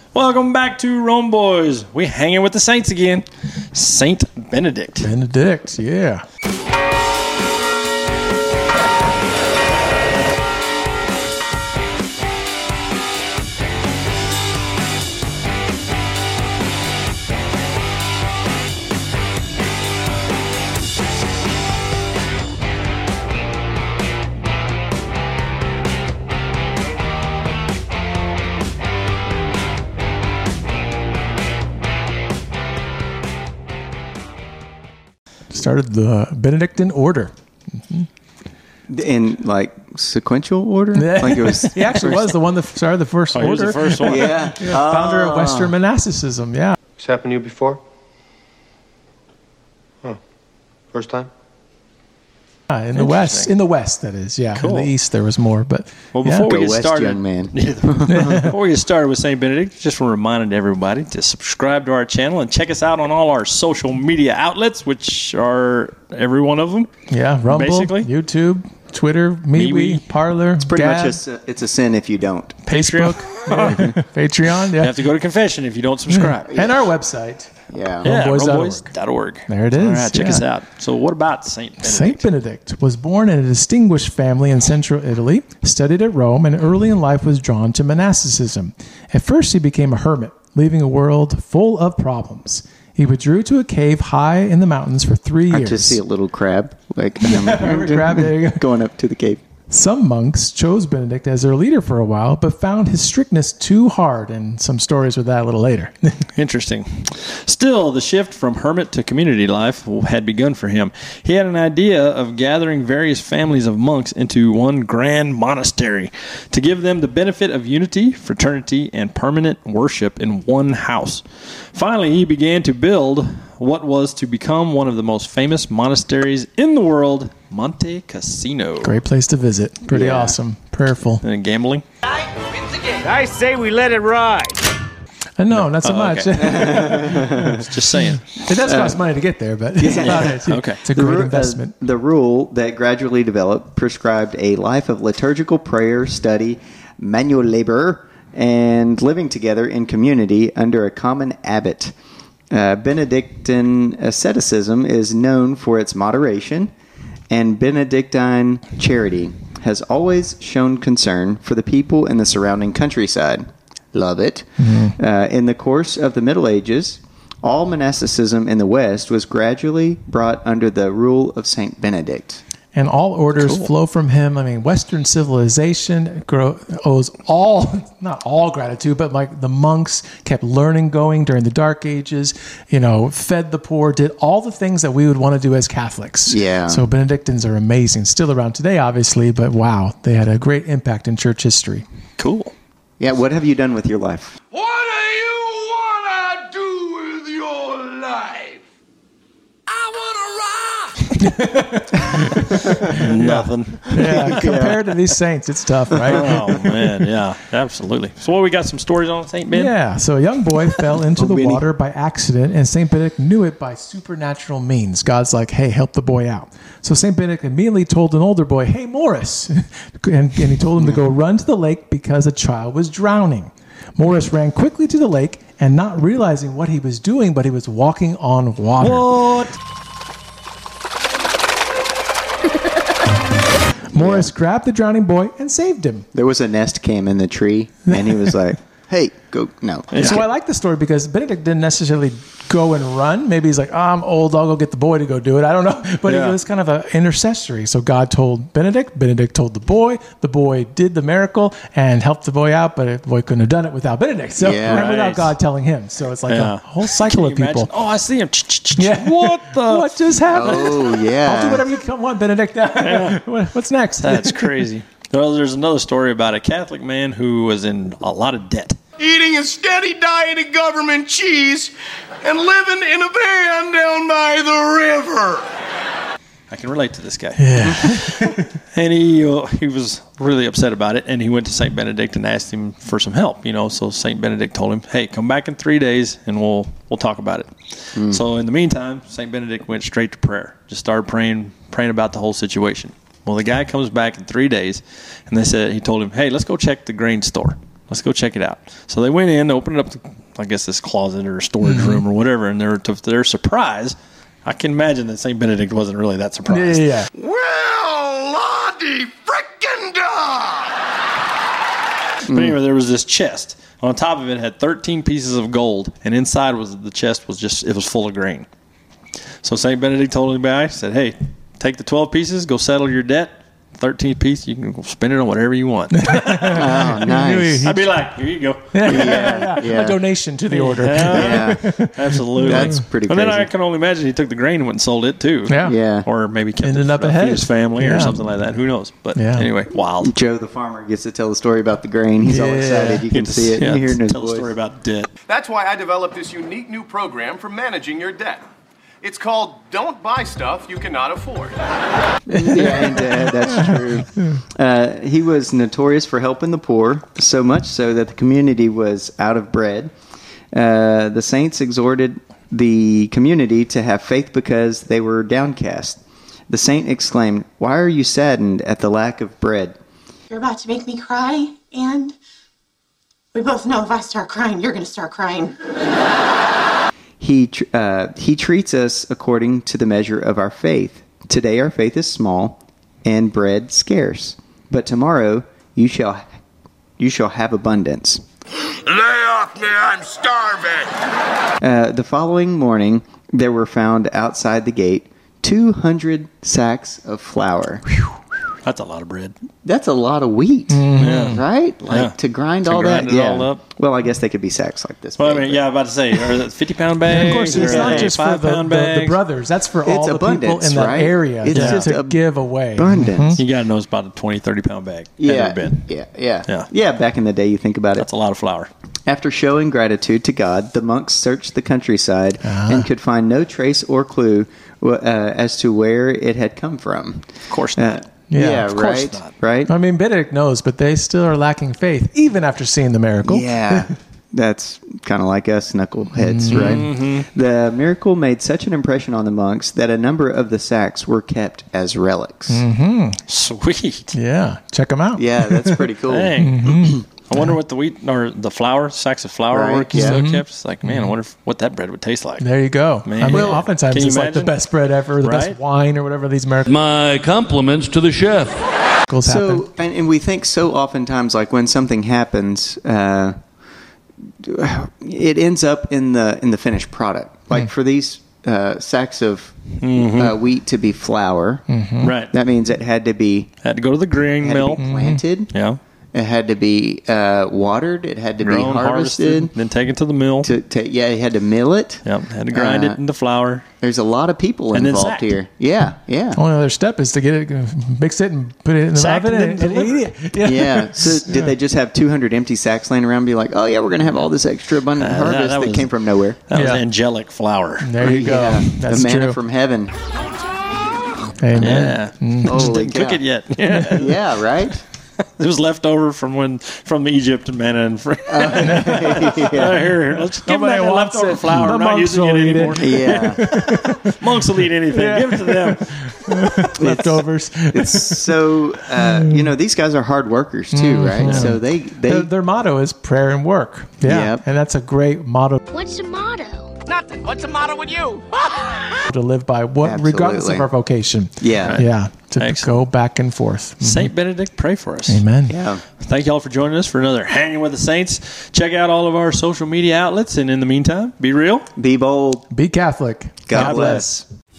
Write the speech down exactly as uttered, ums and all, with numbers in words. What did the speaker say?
Welcome back to Rome Boys. We hanging with the saints again. Saint Benedict. Benedict, yeah. Started the Benedictine order. Mm-hmm. In like sequential order? Like it was he actually was the one that started the first oh, order. He was the first one. yeah. yeah. Founder oh. of Western monasticism, yeah. This happened to you before? Oh. First time? Uh, in the West. In the West, that is, yeah. Cool. In the East, there was more, but... Well, before yeah. we get West, started, young man. before we get started with Saint Benedict, just want to remind everybody to subscribe to our channel and check us out on all our social media outlets, which are every one of them. Yeah, Rumble, basically. YouTube, Twitter, MeWe, MeWe. Parler, It's pretty Gab, much a, it's a sin if you don't. Facebook, yeah. Patreon, You yeah. have to go to confession if you don't subscribe. And our website. Yeah. Yeah, Romeboys dot org. romeboys dot org. There it is, All right, check yeah. us out. So what about Saint Benedict? Saint Benedict was born in a distinguished family in central Italy, studied at Rome, and early in life was drawn to monasticism. At first, he became a hermit, leaving a world full of problems. He withdrew to a cave high in the mountains for three I years. just see a little crab like crab, there you go. going up to the cave. Some monks chose Benedict as their leader for a while, but found his strictness too hard, and some stories with that a little later. Interesting. Still, the shift from hermit to community life had begun for him. He had an idea of gathering various families of monks into one grand monastery to give them the benefit of unity, fraternity, and permanent worship in one house. Finally, he began to build what was to become one of the most famous monasteries in the world, Monte Cassino. Great place to visit. Pretty Yeah. awesome. Prayerful. And gambling? I say we let it ride. Uh, no, not so Oh, much. okay. Just saying. It does cost money to get there, but it's about it. Okay. It's a The, great ru- investment. uh, the rule that gradually developed prescribed a life of liturgical prayer, study, manual labor, and living together in community under a common abbot. Uh, Benedictine asceticism is known for its moderation, and Benedictine charity has always shown concern for the people in the surrounding countryside. Love it. Mm-hmm. Uh, in the course of the Middle Ages, all monasticism in the West was gradually brought under the rule of Saint Benedict. And all orders Cool. flow from him. I mean, Western civilization grow, owes all, not all gratitude, but like the monks kept learning going during the Dark Ages, you know, fed the poor, did all the things that we would want to do as Catholics. Yeah. So Benedictines are amazing. Still around today, obviously, but wow, they had a great impact in church history. Cool. Yeah, what have you done with your life? What do you want to do with your life? I want to rock. Nothing. Yeah, compared to these saints, it's tough, right? Oh, man. Yeah, absolutely. So what, we got some stories on Saint Ben? Yeah, so a young boy fell into the Benny. water by accident, and Saint Benedict knew it by supernatural means. God's like, hey, help the boy out. So Saint Benedict immediately told an older boy, hey, Morris. and, and he told him to go run to the lake because a child was drowning. Morris ran quickly to the lake and not realizing what he was doing, but he was walking on water. What? Morris grabbed the drowning boy and saved him. There was a nest cam in the tree, and he was like, hey, go. No. So I like the story because Benedict didn't necessarily go and run. Maybe he's like, oh, I'm old. I'll go get the boy to go do it. I don't know. But Yeah. it was kind of an intercessory. So God told Benedict. Benedict told the boy. The boy did the miracle and helped the boy out. But the boy couldn't have done it without Benedict. So Yeah. and without Right. God telling him. So it's like Yeah. a whole cycle Can of you people. imagine? Oh, I see him. Yeah. What the? What just happened? Oh, I'll do yeah. whatever you come on, Benedict. What- What's next? That's crazy. Well, there's another story about a Catholic man who was in a lot of debt. Eating a steady diet of government cheese and living in a van down by the river. I can relate to this guy. Yeah. And he uh, he was really upset about it, and he went to Saint Benedict and asked him for some help. You know, so Saint Benedict told him, "Hey, come back in three days, and we'll we'll talk about it." Mm. So in the meantime, Saint Benedict went straight to prayer. Just started praying praying about the whole situation. Well, the guy comes back in three days, and they said he told him, "Hey, let's go check the grain store." let's go check it out. So they went in, opened up, the, I guess, this closet or storage mm-hmm. room or whatever, and they're, to their surprise, I can imagine that Saint Benedict wasn't really that surprised. Yeah. Well, Lottie frickin' da! But anyway, there was this chest. On top of it had thirteen pieces of gold, and inside was the chest was just it was full of grain. So Saint Benedict told the guy, said, "Hey, take the twelve pieces, go settle your debt. thirteenth piece, you can go spend it on whatever you want." Oh, nice. I'd be like, "Here you go." Yeah, yeah. A donation to the order. Yeah, Yeah. absolutely. That's pretty And then crazy. I can only imagine he took the grain and went and sold it too. Yeah. Yeah. Or maybe kept Ended it up for ahead. his family Yeah. or something like that. Who knows? But Yeah. anyway, wild. Joe the farmer gets to tell the story about the grain. He's all Yeah. excited. You can Get to- see it. yeah, You hear it in his tell voice. a story about debt. That's why I developed this unique new program for managing your debt. It's called Don't Buy Stuff You Cannot Afford. Yeah, and uh, that's true. Uh, he was notorious for helping the poor, so much so that the community was out of bread. Uh, the saints exhorted the community to have faith because they were downcast. The saint exclaimed, "Why are you saddened at the lack of bread?" You're about to make me cry, and we both know if I start crying, you're going to start crying. He tr- uh, he treats us according to the measure of our faith. Today our faith is small, and bread scarce. But tomorrow you shall you shall have abundance. Lay off me, I'm starving! Uh, the following morning, there were found outside the gate two hundred sacks of flour. That's a lot of bread. That's a lot of wheat, Yeah. right? Like Yeah. to grind To all grind that. it yeah. all up. Well, I guess they could be sacks like this. Well, I big, mean, but- yeah, I'm about to say, are it fifty pound bags? Of course, it's or not are they just for five the, pound the, the bags? brothers. That's for It's all the people abundance, in that right? area It's to, just to ab- give away. abundance. You got to know it's about a twenty, thirty pound bag. Had Yeah, it been. yeah, yeah, Yeah. yeah. Back in the day, you think about it. That's a lot of flour. After showing gratitude to God, the monks searched the countryside and could find no trace or clue uh, as to where it had come from. Of course Uh, not. Yeah, yeah, of course right, not. right. I mean, Benedict knows, but they still are lacking faith, even after seeing the miracle. Yeah, that's kind of like us knuckleheads, right? The miracle made such an impression on the monks that a number of the sacks were kept as relics. Sweet. Yeah. Check them out. Yeah, that's pretty cool. Dang. I wonder what the wheat or the flour, sacks of flour Right, were yeah. still kept. It's like, man, I wonder if, what that bread would taste like. There you go. Man. I mean, Well, oftentimes can you it's like the imagine? best bread ever, the Right? best wine or whatever these miracles My compliments to the chef. happen. So, and, and we think so oftentimes, like when something happens, uh, it ends up in the in the finished product. Like for these uh, sacks of uh, wheat to be flour, Right. that means it had to be Had to go to the grain had mill. to be planted. Yeah. It had to be uh, watered. It had to be Grown, harvested. then taken to the mill. To, to yeah, you had to mill it. Yep. Had to grind Uh, it into flour. There's a lot of people And then involved sacked. here. Yeah, yeah. Only other step is to get it, mix it, and put it in the Sacked oven and and, then and eat it. Yeah. Yeah. So did they just have two hundred empty sacks laying around and be like, oh, yeah, we're going to have all this extra abundant Uh, that- harvest that that, was- came from nowhere? That was Yeah. angelic flour. There you go. Yeah, That's the manna true. from heaven. Amen. Yeah. Just Holy didn't cook cow. it yet. Yeah. Yeah, right? It was left over from when from Egypt and manna and fr- yeah. Uh, here, here, let's give them Nobody that wants leftover it. flour. The I'm not monks using it will eat anymore. it. Yeah. Monks will eat anything. Give it to them. Leftovers. It's so, uh, you know, these guys are hard workers too, right? So they, they their, their motto is prayer and work. Yeah. Yep. And that's a great motto What's the motto? Nothing. What's the matter with you? to live by, what, regardless of Absolutely. our vocation. yeah. Yeah. To Excellent. go back and forth. Saint Benedict, pray for us. Amen. Yeah. Thank you all for joining us for another Hanging with the Saints. Check out all of our social media outlets. And in the meantime, be real. Be bold. Be Catholic. God bless.